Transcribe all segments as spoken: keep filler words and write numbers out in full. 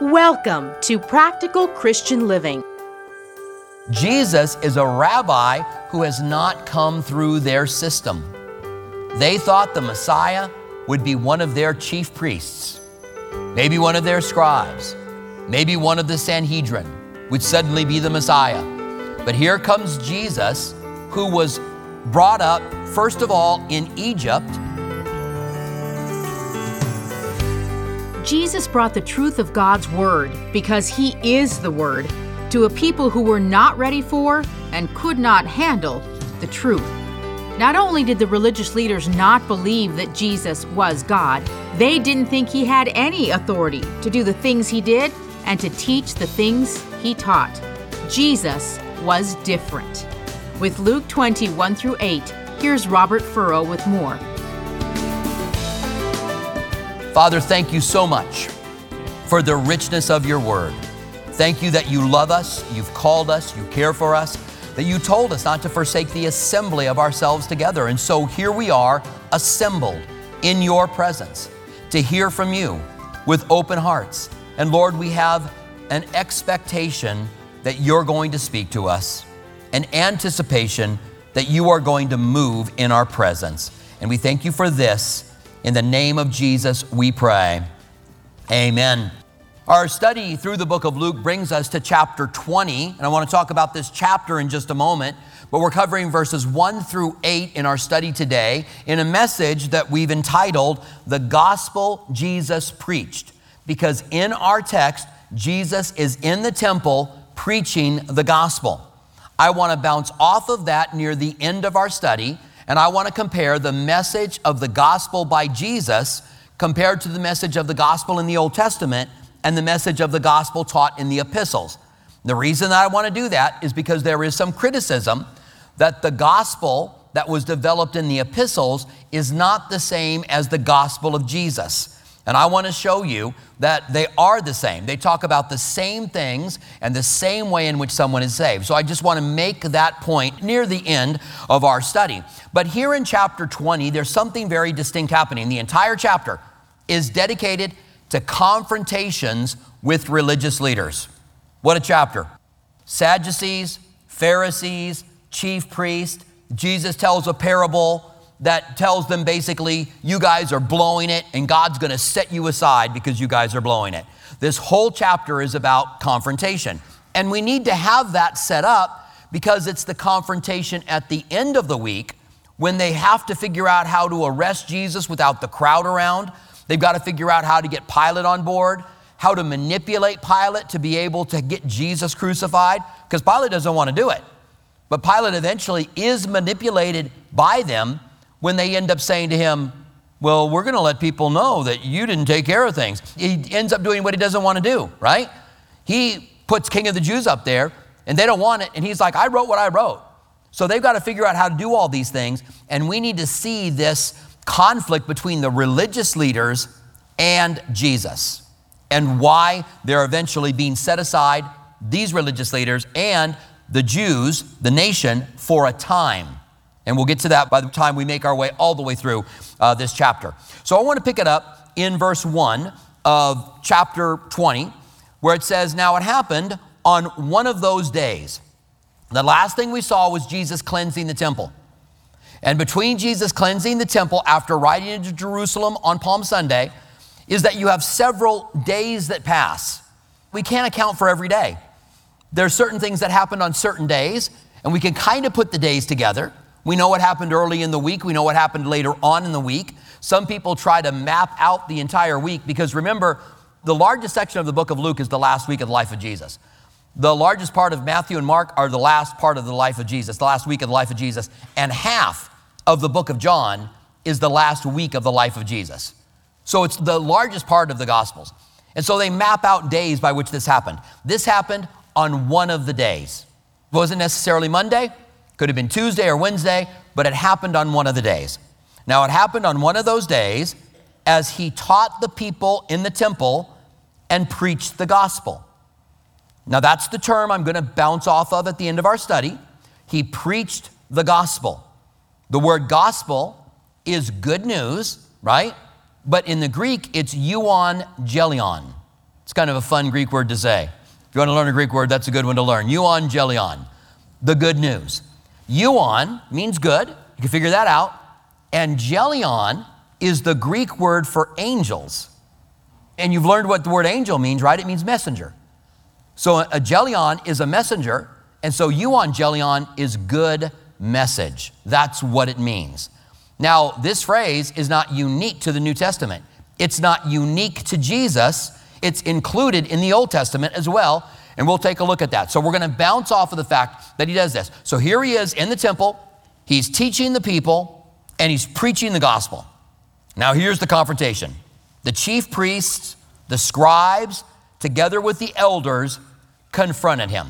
Welcome to Practical Christian Living. Jesus is a rabbi who has not come through their system. They thought the Messiah would be one of their chief priests, maybe one of their scribes, maybe one of the Sanhedrin would suddenly be the Messiah. But here comes Jesus, who was brought up, first of all, in Egypt. Jesus brought the truth of God's Word, because He is the Word, to a people who were not ready for and could not handle the truth. Not only did the religious leaders not believe that Jesus was God, they didn't think He had any authority to do the things He did and to teach the things He taught. Jesus was different. With Luke twenty, one through eight, here's Robert Furrow with more. Father, thank you so much for the richness of your word. Thank you that you love us, you've called us, you care for us, that you told us not to forsake the assembly of ourselves together. And so here we are, assembled in your presence to hear from you with open hearts. And Lord, we have an expectation that you're going to speak to us, an anticipation that you are going to move in our presence. And we thank you for this. In the name of Jesus, we pray. Amen. Our study through the book of Luke brings us to chapter twenty, and I want to talk about this chapter in just a moment, but we're covering verses one through eight in our study today in a message that we've entitled, The Gospel Jesus Preached, because in our text, Jesus is in the temple preaching the gospel. I want to bounce off of that near the end of our study, and I want to compare the message of the gospel by Jesus compared to the message of the gospel in the Old Testament and the message of the gospel taught in the epistles. The reason that I want to do that is because there is some criticism that the gospel that was developed in the epistles is not the same as the gospel of Jesus. And I want to show you that they are the same. They talk about the same things and the same way in which someone is saved. So I just want to make that point near the end of our study. But here in chapter twenty, there's something very distinct happening. The entire chapter is dedicated to confrontations with religious leaders. What a chapter. Sadducees, Pharisees, chief priests. Jesus tells a parable that tells them basically, you guys are blowing it and God's going to set you aside because you guys are blowing it. This whole chapter is about confrontation. And we need to have that set up because it's the confrontation at the end of the week when they have to figure out how to arrest Jesus without the crowd around. They've got to figure out how to get Pilate on board, how to manipulate Pilate to be able to get Jesus crucified, because Pilate doesn't want to do it. But Pilate eventually is manipulated by them when they end up saying to him, well, we're going to let people know that you didn't take care of things. He ends up doing what he doesn't want to do, right? He puts King of the Jews up there, and they don't want it, and he's like, I wrote what I wrote. So they've got to figure out how to do all these things, and we need to see this conflict between the religious leaders and Jesus, and why they're eventually being set aside, these religious leaders and the Jews, the nation, for a time. And we'll get to that by the time we make our way all the way through uh, this chapter. So I want to pick it up in verse one of chapter twenty, where it says, now it happened on one of those days. The last thing we saw was Jesus cleansing the temple. And between Jesus cleansing the temple after riding into Jerusalem on Palm Sunday is that you have several days that pass. We can't account for every day. There are certain things that happened on certain days, and we can kind of put the days together. We know what happened early in the week. We know what happened later on in the week. Some people try to map out the entire week because remember, the largest section of the book of Luke is the last week of the life of Jesus. The largest part of Matthew and Mark are the last part of the life of Jesus, the last week of the life of Jesus. And half of the book of John is the last week of the life of Jesus. So it's the largest part of the Gospels. And so they map out days by which this happened. This happened on one of the days. It wasn't necessarily Monday. Could have been Tuesday or Wednesday, but it happened on one of the days. Now, it happened on one of those days as he taught the people in the temple and preached the gospel. Now, that's the term I'm going to bounce off of at the end of our study. He preached the gospel. The word gospel is good news, right? But in the Greek, it's euangelion. It's kind of a fun Greek word to say. If you want to learn a Greek word, that's a good one to learn. Euangelion, the good news. Euon means good. You can figure that out. Angelion is the Greek word for angels. And you've learned what the word angel means, right? It means messenger. So a angelion is a messenger, and so euangelion is good message. That's what it means. Now, this phrase is not unique to the New Testament. It's not unique to Jesus. It's included in the Old Testament as well, and we'll take a look at that. So we're going to bounce off of the fact that he does this. So here he is in the temple. He's teaching the people, and he's preaching the gospel. Now, here's the confrontation. The chief priests, the scribes, together with the elders, confronted him.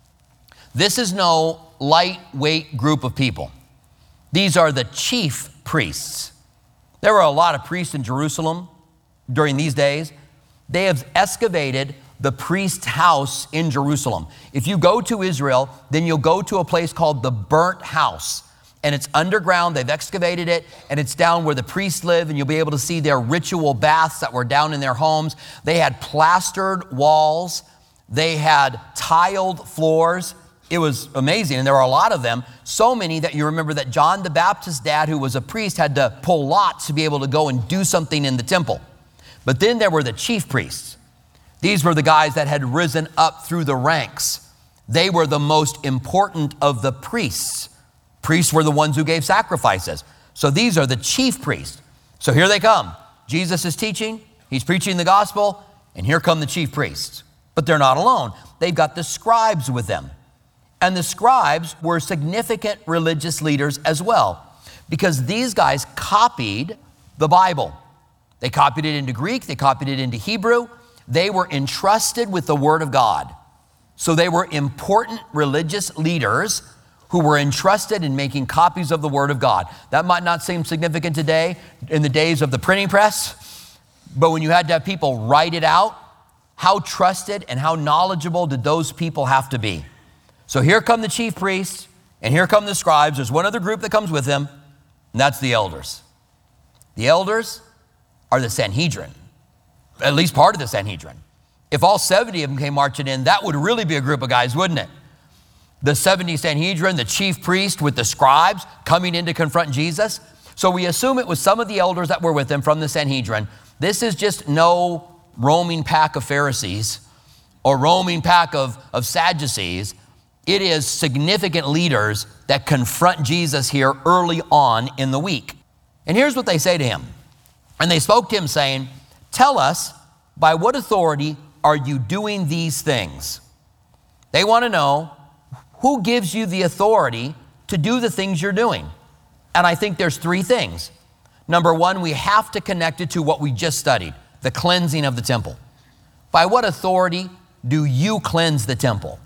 This is no lightweight group of people. These are the chief priests. There were a lot of priests in Jerusalem during these days. They have excavated the priest's house in Jerusalem. If you go to Israel, then you'll go to a place called the Burnt House. And it's underground, they've excavated it, and it's down where the priests live, and you'll be able to see their ritual baths that were down in their homes. They had plastered walls, they had tiled floors. It was amazing, and there were a lot of them, so many that you remember that John the Baptist's dad, who was a priest, had to pull lots to be able to go and do something in the temple. But then there were the chief priests. These were the guys that had risen up through the ranks. They were the most important of the priests. Priests were the ones who gave sacrifices. So these are the chief priests. So here they come. Jesus is teaching, he's preaching the gospel, and here come the chief priests. But they're not alone. They've got the scribes with them. And the scribes were significant religious leaders as well, because these guys copied the Bible. They copied it into Greek, they copied it into Hebrew. They were entrusted with the Word of God. So they were important religious leaders who were entrusted in making copies of the Word of God. That might not seem significant today in the days of the printing press, but when you had to have people write it out, how trusted and how knowledgeable did those people have to be? So here come the chief priests, and here come the scribes. There's one other group that comes with them, and that's the elders. The elders are the Sanhedrin, at least part of the Sanhedrin. If all seventy of them came marching in, that would really be a group of guys, wouldn't it? The seventy Sanhedrin, the chief priest with the scribes coming in to confront Jesus. So we assume it was some of the elders that were with him from the Sanhedrin. This is just no roaming pack of Pharisees or roaming pack of, of Sadducees. It is significant leaders that confront Jesus here early on in the week. And here's what they say to him. And they spoke to him saying, "Tell us, by what authority are you doing these things?" They want to know, who gives you the authority to do the things you're doing? And I think there's three things. Number one, we have to connect it to what we just studied, the cleansing of the temple. By what authority do you cleanse the temple?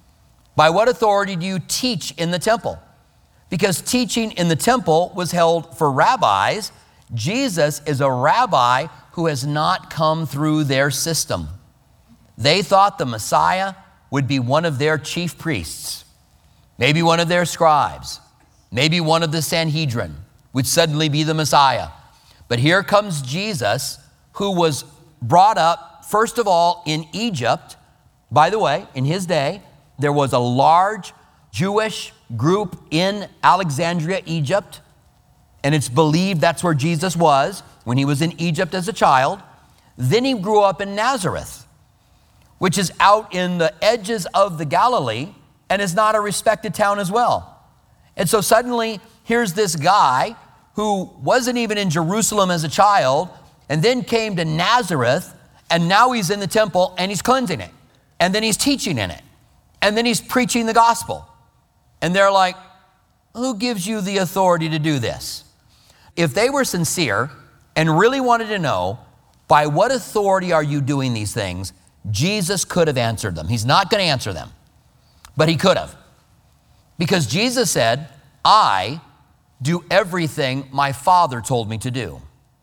By what authority do you teach in the temple? Because teaching in the temple was held for rabbis. Jesus is a rabbi who has not come through their system. They thought the Messiah would be one of their chief priests, maybe one of their scribes, maybe one of the Sanhedrin would suddenly be the Messiah. But here comes Jesus, who was brought up, first of all, in Egypt. By the way, in his day, there was a large Jewish group in Alexandria, Egypt, and it's believed that's where Jesus was when he was in Egypt as a child. Then he grew up in Nazareth, which is out in the edges of the Galilee and is not a respected town as well. And so suddenly, here's this guy who wasn't even in Jerusalem as a child and then came to Nazareth, and now he's in the temple and he's cleansing it. And then he's teaching in it. And then he's preaching the gospel. And they're like, who gives you the authority to do this? If they were sincere and really wanted to know, by what authority are you doing these things? Jesus could have answered them. He's not going to answer them, but he could have. Because Jesus said, I do everything my Father told me to do.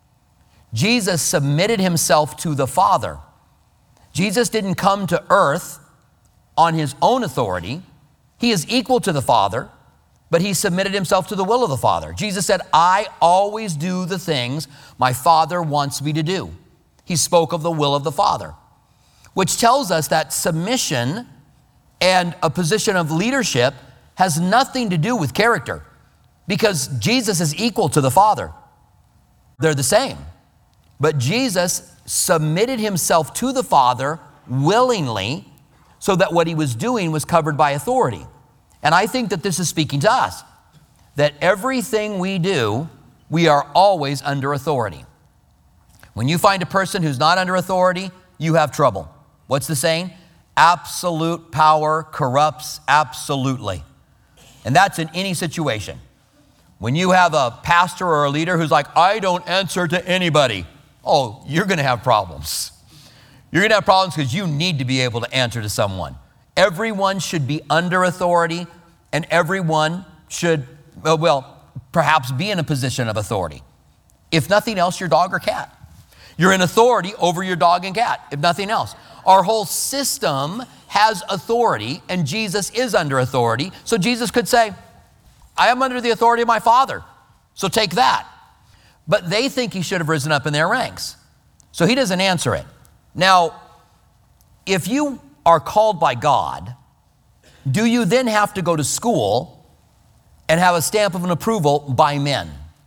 Jesus submitted himself to the Father. Jesus didn't come to earth on his own authority. He is equal to the Father, but he submitted himself to the will of the Father. Jesus said, I always do the things my Father wants me to do. He spoke of the will of the Father. which tells us that submission and a position of leadership has nothing to do with character, because Jesus is equal to the Father. They're the same. But Jesus submitted himself to the Father willingly, so that what he was doing was covered by authority. And I think that this is speaking to us, that everything we do, we are always under authority. When you find a person who's not under authority, you have trouble. What's the saying? Absolute power corrupts absolutely. And that's in any situation. When you have a pastor or a leader who's like, I don't answer to anybody, oh, you're going to have problems. You're going to have problems because you need to be able to answer to someone. Everyone should be under authority, and everyone should, well, perhaps be in a position of authority. If nothing else, your dog or cat. You're in authority over your dog and cat, if nothing else. Our whole system has authority, and Jesus is under authority. So Jesus could say, I am under the authority of my Father, so take that. But they think he should have risen up in their ranks. So he doesn't answer it. Now, if you are called by God, do you then have to go to school and have a stamp of an approval by men?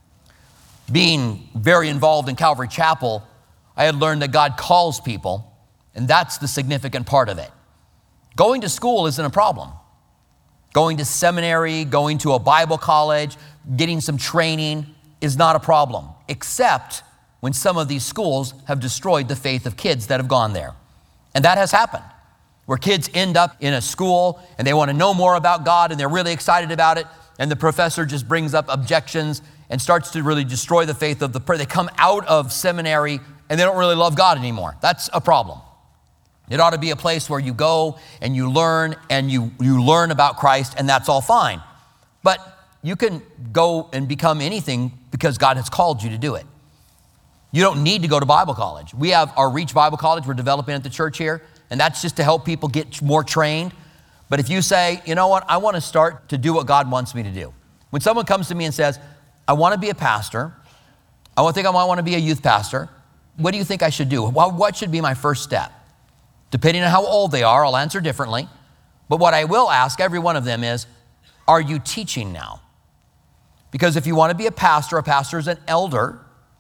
Being very involved in Calvary Chapel, I had learned that God calls people, and that's the significant part of it. Going to school isn't a problem. Going to seminary, going to a Bible college, getting some training is not a problem, except when some of these schools have destroyed the faith of kids that have gone there. And that has happened, where kids end up in a school and they want to know more about God and they're really excited about it, and the professor just brings up objections and starts to really destroy the faith of the person. They come out of seminary and they don't really love God anymore. That's a problem. It ought to be a place where you go and you learn and you, you learn about Christ, and that's all fine. But you can go and become anything because God has called you to do it. You don't need to go to Bible college. We have our Reach Bible College we're developing at the church here, and that's just to help people get more trained. But if you say, you know what, I want to start to do what God wants me to do. When someone comes to me and says, I want to be a pastor, I think I might want to be a youth pastor, what do you think I should do? What should be my first step? Depending on how old they are, I'll answer differently. But what I will ask every one of them is, are you teaching now? Because if you want to be a pastor, a pastor is an elder,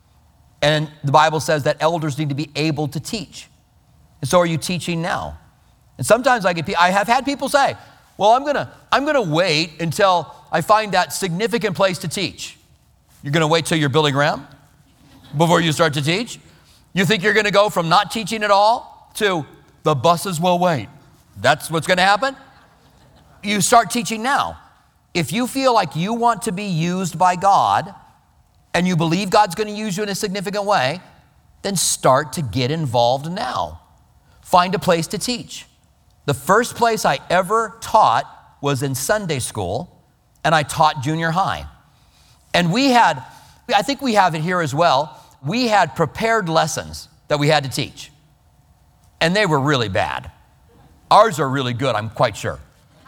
and the Bible says that elders need to be able to teach. And so are you teaching now? And sometimes I get, I have had people say, well, I'm gonna, I'm gonna wait until I find that significant place to teach. You're gonna wait till you're Billy Graham before you start to teach? You think you're gonna go from not teaching at all to the buses will wait? That's what's gonna happen? You start teaching now. If you feel like you want to be used by God and you believe God's gonna use you in a significant way, then start to get involved now. Find a place to teach. The first place I ever taught was in Sunday school, and I taught junior high. And we had, I think we have it here as well, we had prepared lessons that we had to teach. And they were really bad. Ours are really good, I'm quite sure.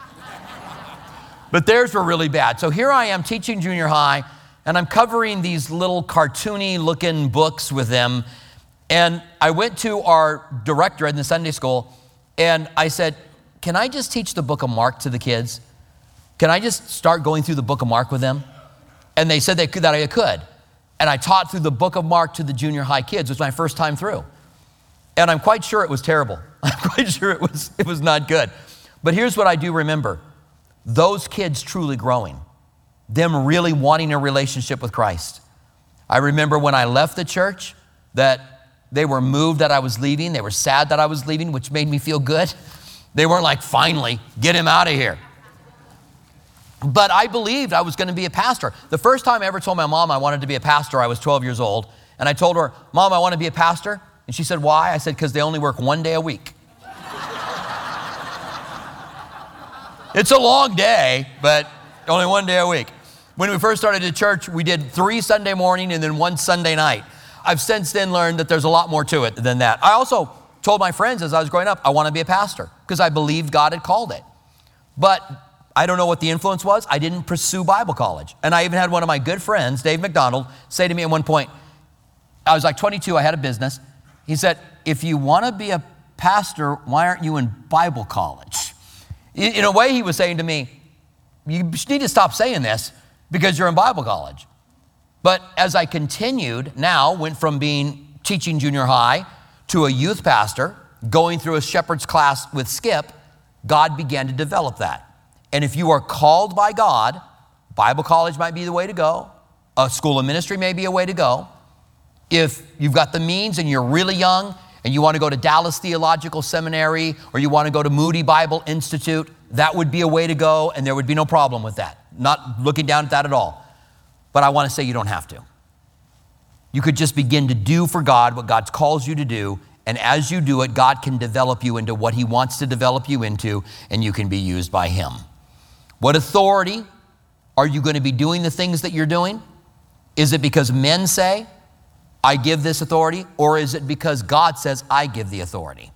But theirs were really bad. So here I am teaching junior high, and I'm covering these little cartoony looking books with them. And I went to our director in the Sunday school, and I said, can I just teach the book of Mark to the kids? Can I just start going through the book of Mark with them? And they said they could, that I could. And I taught through the book of Mark to the junior high kids. It was my first time through. And I'm quite sure it was terrible. I'm quite sure it was, it was not good. But here's what I do remember. Those kids truly growing. Them really wanting a relationship with Christ. I remember when I left the church that they were moved that I was leaving. They were sad that I was leaving, which made me feel good. They weren't like, finally, get him out of here. But I believed I was going to be a pastor. The first time I ever told my mom I wanted to be a pastor, I was twelve years old. And I told her, Mom, I want to be a pastor. And she said, why? I said, because they only work one day a week. It's a long day, but only one day a week. When we first started at church, we did three Sunday morning and then one Sunday night. I've since then learned that there's a lot more to it than that. I also told my friends as I was growing up, I want to be a pastor because I believed God had called it. But I don't know what the influence was. I didn't pursue Bible college. And I even had one of my good friends, Dave McDonald, say to me at one point, I was like twenty-two, I had a business. He said, if you want to be a Pastor, why aren't you in Bible college? In, in a way, he was saying to me, you need to stop saying this because you're in Bible college. But as I continued, now went from being teaching junior high to a youth pastor, going through a shepherd's class with Skip, God began to develop that. And if you are called by God, Bible college might be the way to go. A school of ministry may be a way to go. If you've got the means and you're really young and you want to go to Dallas Theological Seminary or you want to go to Moody Bible Institute, that would be a way to go and there would be no problem with that. Not looking down at that at all. But I want to say you don't have to. You could just begin to do for God what God calls you to do, and as you do it, God can develop you into what he wants to develop you into, and you can be used by him. What authority are you going to be doing the things that you're doing? Is it because men say, I give this authority, or is it because God says, I give the authority?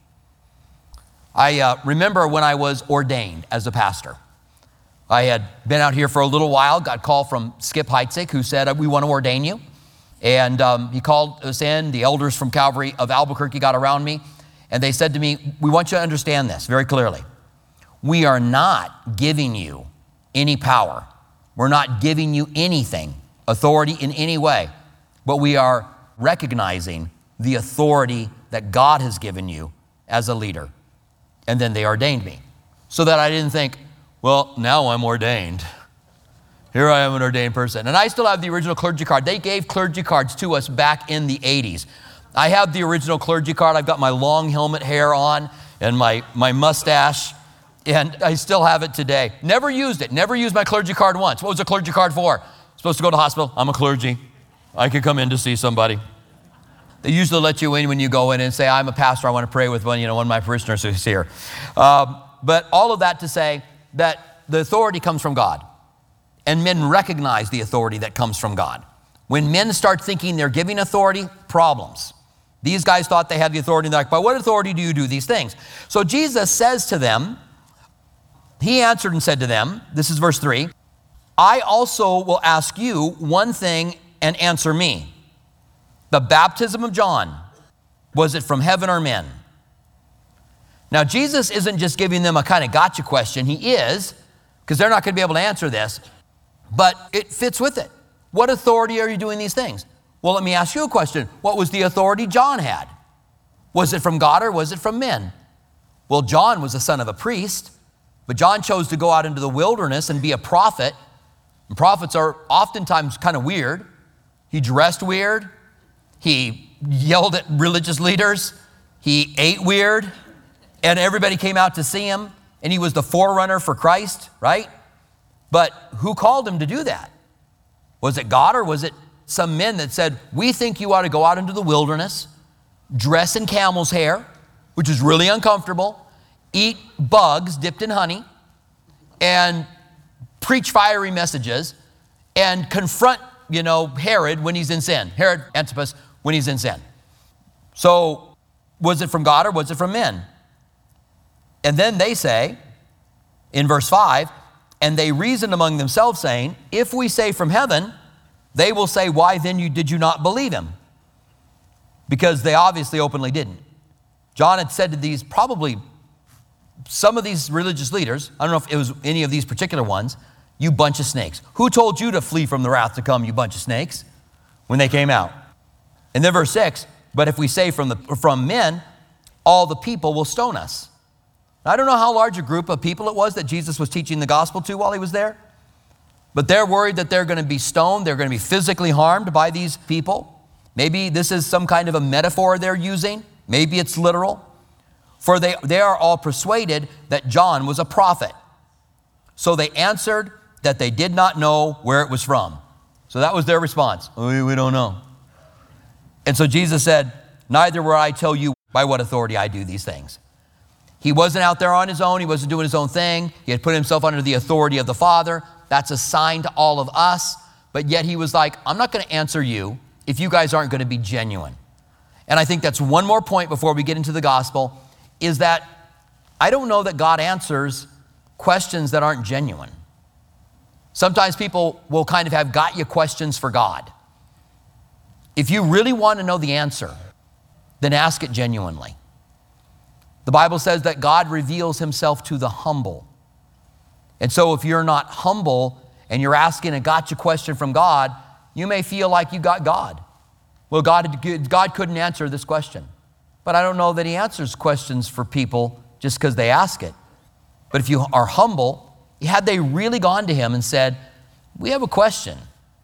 I uh, remember when I was ordained as a pastor. I had been out here for a little while, got called from Skip Heitzig, who said, we want to ordain you. And um, he called us in, the elders from Calvary of Albuquerque got around me, and they said to me, we want you to understand this very clearly. We are not giving you any power. We're not giving you anything, authority in any way, but we are recognizing the authority that God has given you as a leader. And then they ordained me so that I didn't think, well, now I'm ordained. Here I am, an ordained person. And I still have the original clergy card. They gave clergy cards to us back in the eighties. I have the original clergy card. I've got my long helmet hair on and my, my mustache, and I still have it today. Never used it. Never used my clergy card once. What was a clergy card for? Supposed to go to the hospital. I'm a clergy. I could come in to see somebody. They usually let you in when you go in and say, I'm a pastor. I want to pray with one, you know, one of my parishioners who's here. Um, but all of that to say that the authority comes from God. And men recognize the authority that comes from God. When men start thinking they're giving authority, problems. These guys thought they had the authority. And they're like, by what authority do you do these things? So Jesus says to them, he answered and said to them, this is verse three, I also will ask you one thing and answer me. The baptism of John, was it from heaven or men? Now, Jesus isn't just giving them a kind of gotcha question. He is, because they're not going to be able to answer this, but it fits with it. What authority are you doing these things? Well, let me ask you a question. What was the authority John had? Was it from God or was it from men? Well, John was the son of a priest, but John chose to go out into the wilderness and be a prophet. And prophets are oftentimes kind of weird. He dressed weird. He yelled at religious leaders. He ate weird. And everybody came out to see him. And he was the forerunner for Christ, right? But who called him to do that? Was it God or was it some men that said, we think you ought to go out into the wilderness, dress in camel's hair, which is really uncomfortable, eat bugs dipped in honey, and preach fiery messages, and confront, you know, Herod when he's in sin, Herod Antipas when he's in sin. So was it from God or was it from men? And then they say, in verse five, and they reasoned among themselves, saying, if we say from heaven, they will say, why then you, did you not believe him? Because they obviously openly didn't. John had said to these, probably some of these religious leaders, I don't know if it was any of these particular ones, you bunch of snakes. Who told you to flee from the wrath to come, you bunch of snakes, when they came out? And then verse six, but if we say from, the, from men, all the people will stone us. I don't know how large a group of people it was that Jesus was teaching the gospel to while he was there, but they're worried that they're going to be stoned. They're going to be physically harmed by these people. Maybe this is some kind of a metaphor they're using. Maybe it's literal. For they, they are all persuaded that John was a prophet. So they answered that they did not know where it was from. So that was their response. We, we don't know. And so Jesus said, neither will I tell you by what authority I do these things. He wasn't out there on his own. He wasn't doing his own thing. He had put himself under the authority of the Father. That's a sign to all of us. But yet he was like, I'm not going to answer you if you guys aren't going to be genuine. And I think that's one more point before we get into the gospel, is that I don't know that God answers questions that aren't genuine. Sometimes people will kind of have got you questions for God. If you really want to know the answer, then ask it genuinely. The Bible says that God reveals himself to the humble. And so if you're not humble and you're asking a gotcha question from God, you may feel like you got God. Well, God, God couldn't answer this question. But I don't know that he answers questions for people just because they ask it. But if you are humble, had they really gone to him and said, we have a question.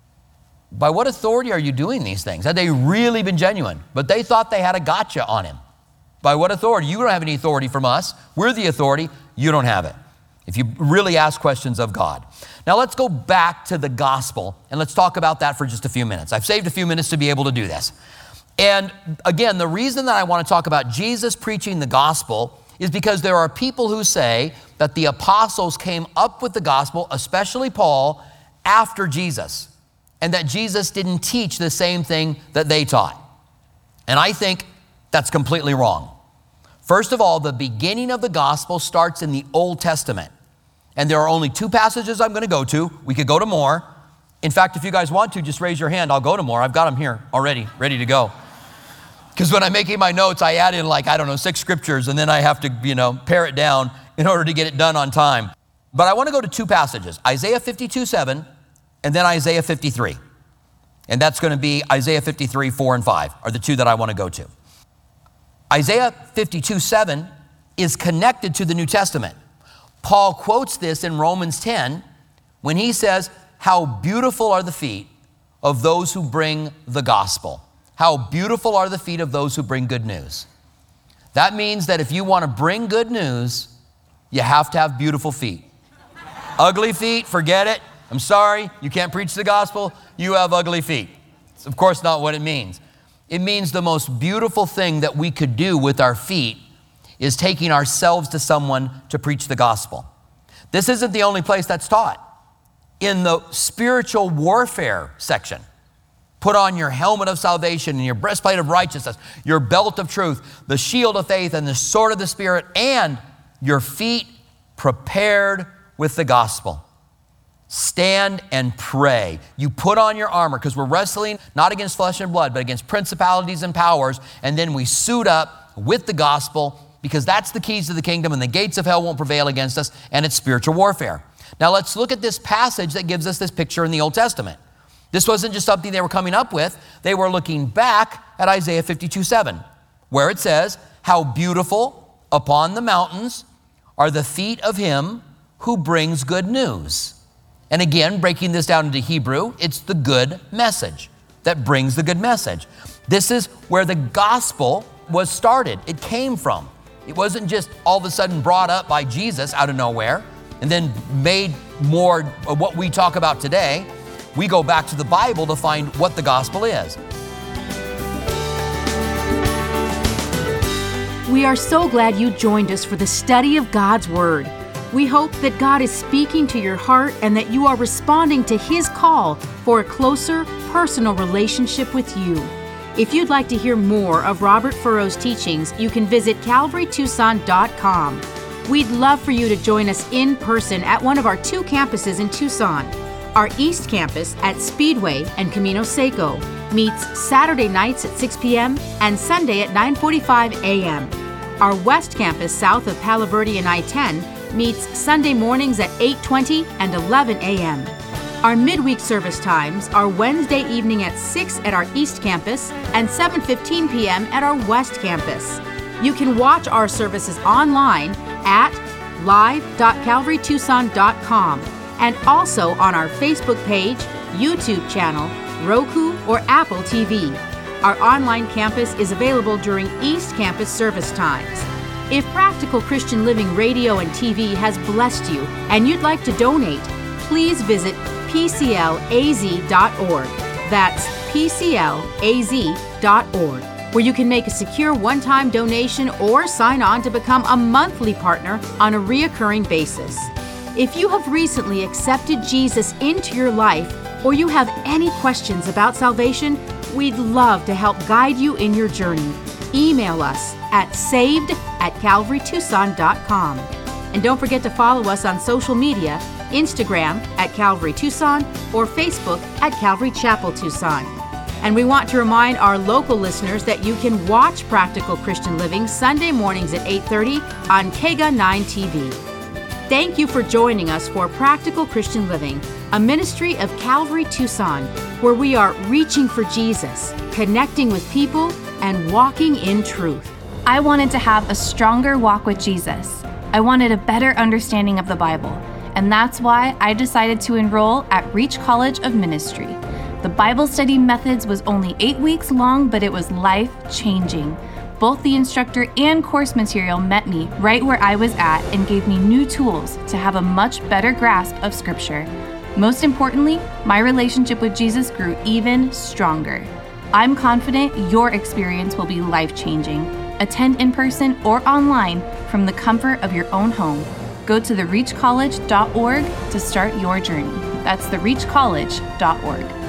By what authority are you doing these things? Had they really been genuine? But they thought they had a gotcha on him. By what authority? You don't have any authority from us. We're the authority. You don't have it. If you really ask questions of God. Now let's go back to the gospel and let's talk about that for just a few minutes. I've saved a few minutes to be able to do this. And again, the reason that I want to talk about Jesus preaching the gospel is because there are people who say that the apostles came up with the gospel, especially Paul, after Jesus, and that Jesus didn't teach the same thing that they taught. And I think that's completely wrong. First of all, the beginning of the gospel starts in the Old Testament. And there are only two passages I'm going to go to. We could go to more. In fact, if you guys want to, just raise your hand. I'll go to more. I've got them here already, ready to go. Because when I'm making my notes, I add in like, I don't know, six scriptures, and then I have to, you know, pare it down in order to get it done on time. But I want to go to two passages, Isaiah fifty-two seven, and then Isaiah fifty-three. And that's going to be Isaiah fifty-three, four and five are the two that I want to go to. Isaiah fifty-two seven is connected to the New Testament. Paul quotes this in Romans ten when he says, how beautiful are the feet of those who bring the gospel. How beautiful are the feet of those who bring good news. That means that if you want to bring good news, you have to have beautiful feet. Ugly feet, forget it. I'm sorry, you can't preach the gospel. You have ugly feet. It's of course not what it means. It means the most beautiful thing that we could do with our feet is taking ourselves to someone to preach the gospel. This isn't the only place that's taught. In the spiritual warfare section, put on your helmet of salvation and your breastplate of righteousness, your belt of truth, the shield of faith and the sword of the Spirit, and your feet prepared with the gospel. Stand and pray. You put on your armor because we're wrestling not against flesh and blood, but against principalities and powers. And then we suit up with the gospel because that's the keys to the kingdom and the gates of hell won't prevail against us, and it's spiritual warfare. Now let's look at this passage that gives us this picture in the Old Testament. This wasn't just something they were coming up with. They were looking back at Isaiah fifty-two seven, where it says, how beautiful upon the mountains are the feet of him who brings good news. And again, breaking this down into Hebrew, it's the good message that brings the good message. This is where the gospel was started. It came from. It wasn't just all of a sudden brought up by Jesus out of nowhere and then made more of what we talk about today. We go back to the Bible to find what the gospel is. We are so glad you joined us for the study of God's Word. We hope that God is speaking to your heart and that you are responding to His call for a closer, personal relationship with you. If you'd like to hear more of Robert Furrow's teachings, you can visit calvary tucson dot com. We'd love for you to join us in person at one of our two campuses in Tucson. Our East Campus at Speedway and Camino Seco meets Saturday nights at six p.m. and Sunday at nine forty-five a.m. Our West Campus south of Palo Verde and I ten meets Sunday mornings at eight twenty and eleven a.m. Our midweek service times are Wednesday evening at six at our East Campus and seven fifteen p.m. at our West Campus. You can watch our services online at live dot calvary tucson dot com and also on our Facebook page, YouTube channel, Roku, or Apple T V. Our online campus is available during East Campus service times. If Practical Christian Living Radio and T V has blessed you and you'd like to donate, please visit p c l a z dot org. That's p c l a z dot org, where you can make a secure one-time donation or sign on to become a monthly partner on a reoccurring basis. If you have recently accepted Jesus into your life or you have any questions about salvation, we'd love to help guide you in your journey. Email us at saved at calvary tucson dot com. And don't forget to follow us on social media, Instagram at Calvary Tucson or Facebook at Calvary Chapel Tucson. And we want to remind our local listeners that you can watch Practical Christian Living Sunday mornings at eight thirty on K G A nine T V. Thank you for joining us for Practical Christian Living, a ministry of Calvary Tucson, where we are reaching for Jesus, connecting with people, and walking in truth. I wanted to have a stronger walk with Jesus. I wanted a better understanding of the Bible, and that's why I decided to enroll at Reach College of Ministry. The Bible study methods was only eight weeks long, but it was life-changing. Both the instructor and course material met me right where I was at and gave me new tools to have a much better grasp of Scripture. Most importantly, my relationship with Jesus grew even stronger. I'm confident your experience will be life-changing. Attend in person or online from the comfort of your own home. Go to the reach college dot org to start your journey. That's the reach college dot org.